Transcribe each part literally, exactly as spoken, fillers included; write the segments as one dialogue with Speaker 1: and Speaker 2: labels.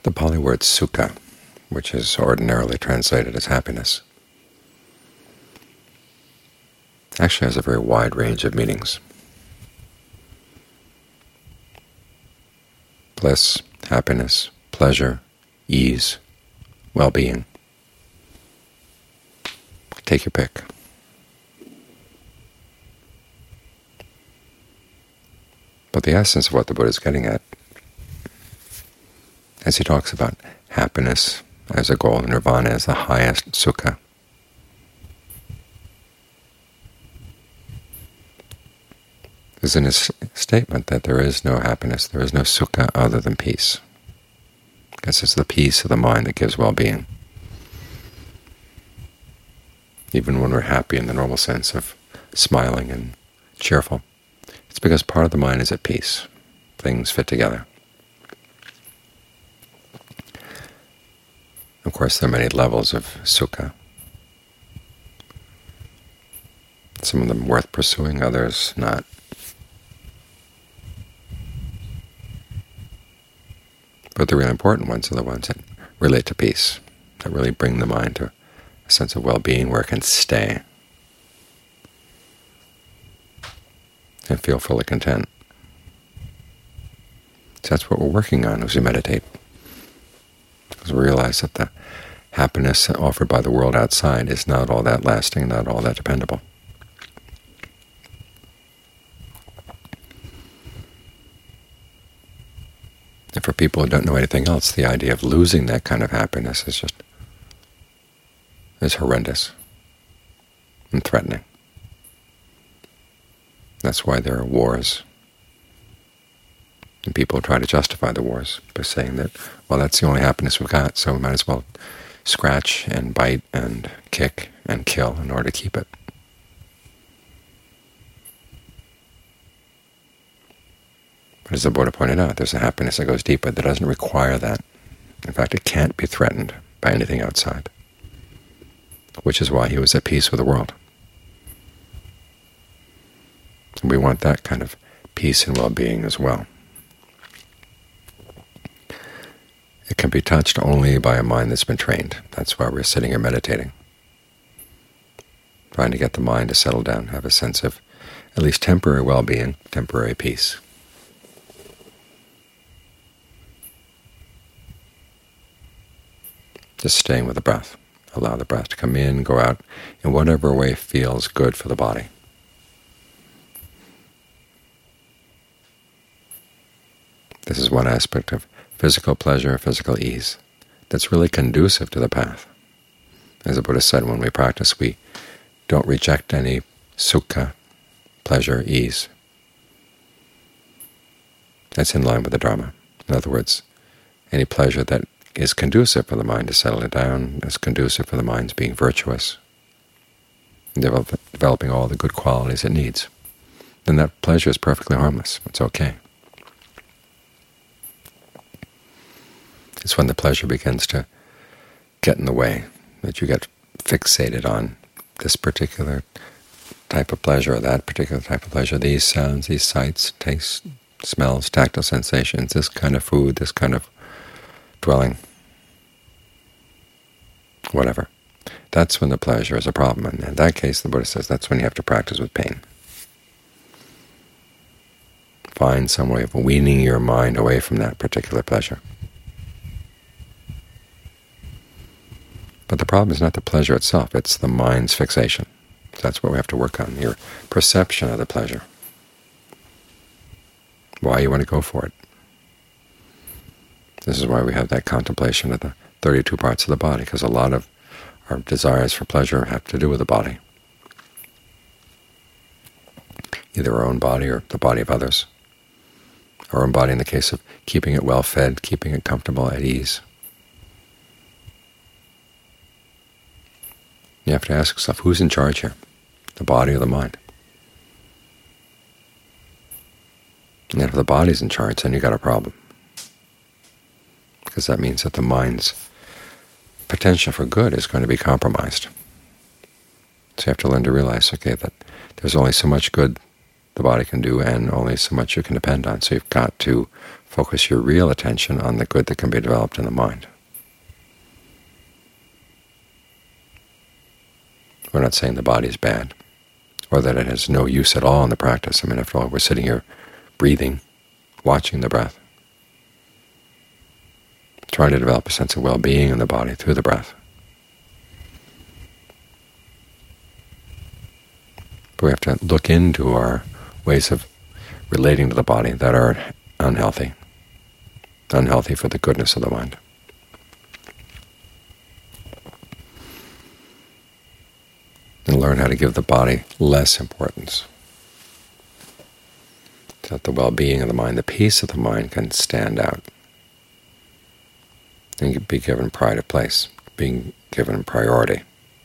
Speaker 1: The Pali word sukha, which is ordinarily translated as happiness, actually has a very wide range of meanings. Bliss, happiness, pleasure, ease, well-being. Take your pick. But the essence of what the Buddha is getting at, as he talks about happiness as a goal, nirvana as the highest sukha, is in his statement that there is no happiness, there is no sukha other than peace, because it's the peace of the mind that gives well-being. Even when we're happy in the normal sense of smiling and cheerful, it's because part of the mind is at peace. Things fit together. Of course, there are many levels of sukha. Some of them worth pursuing, others not. But the really important ones are the ones that relate to peace, that really bring the mind to a sense of well-being where it can stay and feel fully content. So that's what we're working on as we meditate, because we realize that the happiness offered by the world outside is not all that lasting, not all that dependable. And for people who don't know anything else, the idea of losing that kind of happiness is just is horrendous and threatening. That's why there are wars. And people try to justify the wars by saying that, well, that's the only happiness we've got, so we might as well scratch and bite and kick and kill in order to keep it. But as the Buddha pointed out, there's a happiness that goes deeper that doesn't require that. In fact, it can't be threatened by anything outside, which is why he was at peace with the world. And we want that kind of peace and well-being as well. It can be touched only by a mind that's been trained. That's why we're sitting here meditating, trying to get the mind to settle down, have a sense of at least temporary well-being, temporary peace. Just staying with the breath. Allow the breath to come in, go out, in whatever way feels good for the body. This is one aspect of physical pleasure, physical ease, that's really conducive to the path. As the Buddha said, when we practice, we don't reject any sukha, pleasure, ease. That's in line with the Dharma. In other words, any pleasure that is conducive for the mind to settle it down, is conducive for the mind's being virtuous, and develop, developing all the good qualities it needs, then that pleasure is perfectly harmless. It's okay. It's when the pleasure begins to get in the way, that you get fixated on this particular type of pleasure or that particular type of pleasure, these sounds, these sights, tastes, smells, tactile sensations, this kind of food, this kind of dwelling, whatever. That's when the pleasure is a problem. And in that case, the Buddha says that's when you have to practice with pain. Find some way of weaning your mind away from that particular pleasure. But the problem is not the pleasure itself, it's the mind's fixation. So that's what we have to work on, your perception of the pleasure, why you want to go for it. This is why we have that contemplation of the thirty-two parts of the body, because a lot of our desires for pleasure have to do with the body, either our own body or the body of others. Our own body in the case of keeping it well-fed, keeping it comfortable, at ease. You have to ask yourself, who's in charge here, the body or the mind? And if the body's in charge, then you've got a problem, because that means that the mind's potential for good is going to be compromised. So you have to learn to realize, okay, that there's only so much good the body can do and only so much you can depend on. So you've got to focus your real attention on the good that can be developed in the mind. We're not saying the body is bad, or that it has no use at all in the practice. I mean, after all, we're sitting here breathing, watching the breath, trying to develop a sense of well-being in the body through the breath. But we have to look into our ways of relating to the body that are unhealthy, unhealthy for the goodness of the mind. And learn how to give the body less importance, so that the well-being of the mind, the peace of the mind, can stand out and be given pride of place, being given priority.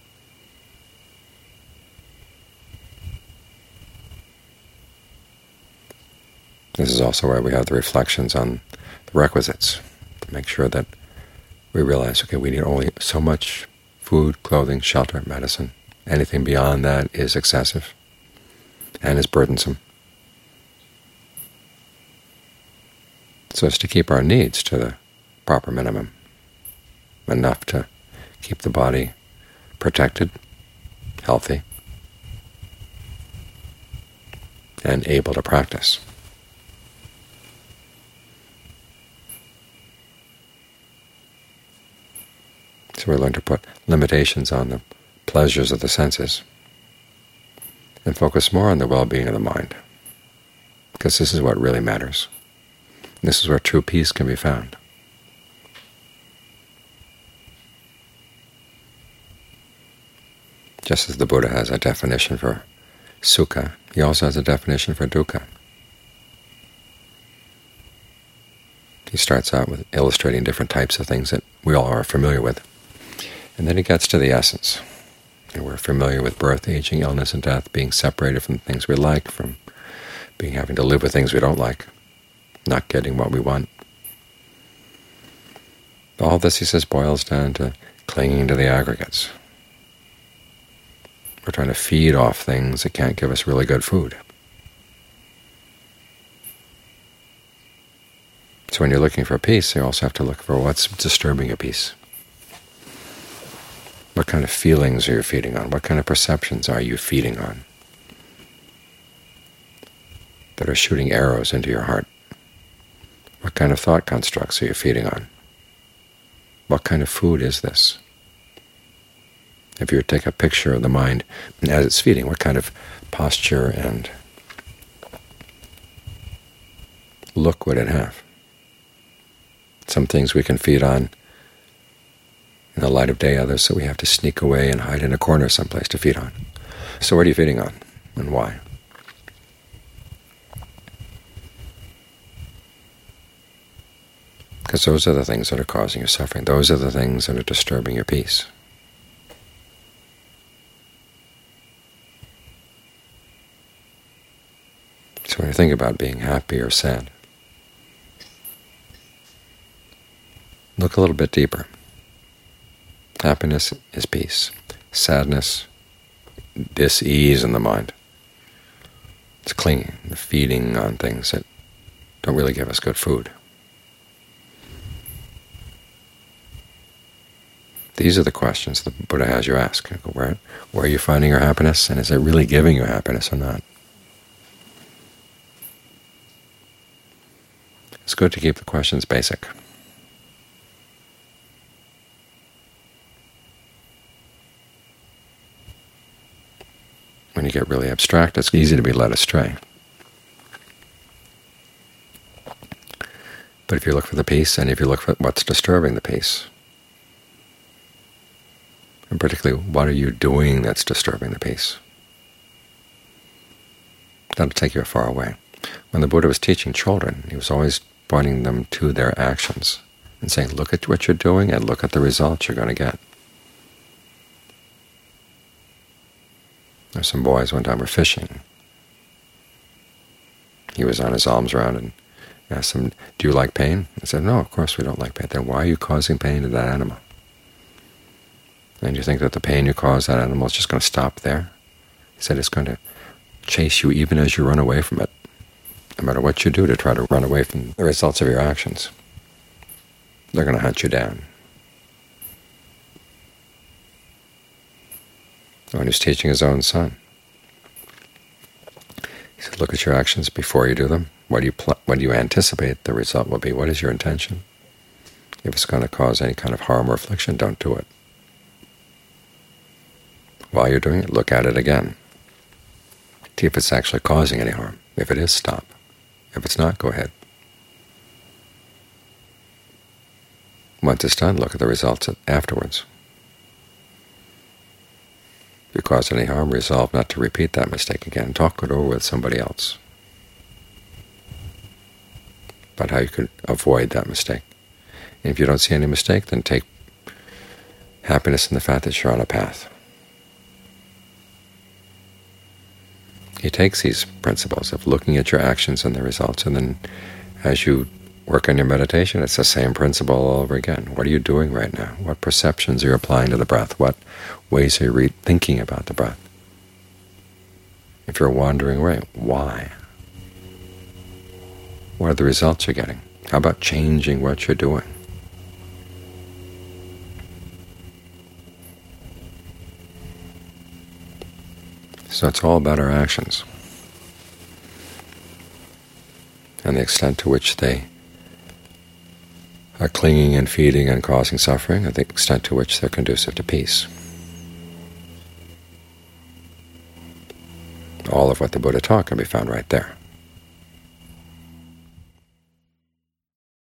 Speaker 1: This is also why we have the reflections on the requisites, to make sure that we realize, okay, we need only so much food, clothing, shelter, medicine. Anything beyond that is excessive and is burdensome. So as to keep our needs to the proper minimum, enough to keep the body protected, healthy, and able to practice. So we learn to put limitations on the pleasures of the senses and focus more on the well-being of the mind, because this is what really matters. This is where true peace can be found. Just as the Buddha has a definition for sukha, he also has a definition for dukkha. He starts out with illustrating different types of things that we all are familiar with, and then he gets to the essence. And we're familiar with birth, aging, illness, and death, being separated from the things we like, from being having to live with things we don't like, not getting what we want. All this, he says, boils down to clinging to the aggregates. We're trying to feed off things that can't give us really good food. So when you're looking for peace, you also have to look for what's disturbing your peace. What kind of feelings are you feeding on? What kind of perceptions are you feeding on that are shooting arrows into your heart? What kind of thought constructs are you feeding on? What kind of food is this? If you were to take a picture of the mind as it's feeding, what kind of posture and look would it have? Some things we can feed on in the light of day, others so we have to sneak away and hide in a corner someplace to feed on. So what are you feeding on, and why? Because those are the things that are causing your suffering. Those are the things that are disturbing your peace. So when you think about being happy or sad, look a little bit deeper. Happiness is peace. Sadness, dis-ease in the mind. It's clinging, feeding on things that don't really give us good food. These are the questions the Buddha has you ask. Where, where are you finding your happiness, and is it really giving you happiness or not? It's good to keep the questions basic. When you get really abstract, it's easy to be led astray. But if you look for the peace, and if you look for what's disturbing the peace, and particularly what are you doing that's disturbing the peace, that'll take you far away. When the Buddha was teaching children, he was always pointing them to their actions and saying, look at what you're doing and look at the results you're going to get. There's some boys one time were fishing. He was on his alms round and asked them, do you like pain? They said, no, of course we don't like pain. Then why are you causing pain to that animal? And you think that the pain you cause that animal is just going to stop there? He said it's going to chase you even as you run away from it, no matter what you do to try to run away from the results of your actions. They're going to hunt you down. When he's teaching his own son, he said, look at your actions before you do them. What do you pl what do you anticipate the result will be? What is your intention? If it's going to cause any kind of harm or affliction, don't do it. While you're doing it, look at it again. See if it's actually causing any harm. If it is, stop. If it's not, go ahead. Once it's done, look at the results afterwards. If you cause any harm, resolve not to repeat that mistake again. Talk it over with somebody else about how you could avoid that mistake. And if you don't see any mistake, then take happiness in the fact that you're on a path. He takes these principles of looking at your actions and the results, and then as you work on your meditation, it's the same principle all over again. What are you doing right now? What perceptions are you applying to the breath? What ways are you re thinking about the breath? If you're wandering away, why? What are the results you're getting? How about changing what you're doing? So it's all about our actions and the extent to which they are clinging and feeding and causing suffering, and the extent to which they're conducive to peace. All of what the Buddha taught can be found right there.